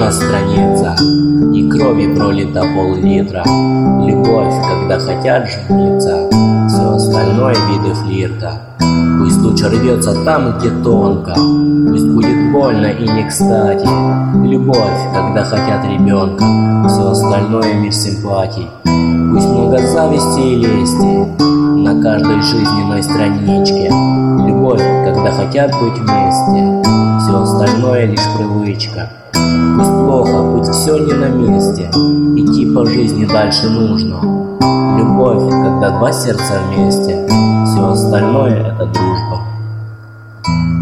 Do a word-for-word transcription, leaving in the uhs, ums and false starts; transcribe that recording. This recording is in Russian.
на страницах, и крови пролито пол-литра. Любовь, когда хотят жениться, все остальное виды флирта. Пусть лучше рвется там, где тонко, пусть будет больно и не кстати. Любовь, когда хотят ребенка, все остальное мир симпатий. Пусть много зависти и лести на каждой жизненной страничке. Любовь, когда хотят быть вместе, все остальное лишь привычка. Пусть плохо, пусть все не на месте, идти по жизни дальше нужно. Любовь, когда два сердца вместе, все остальное это дружба.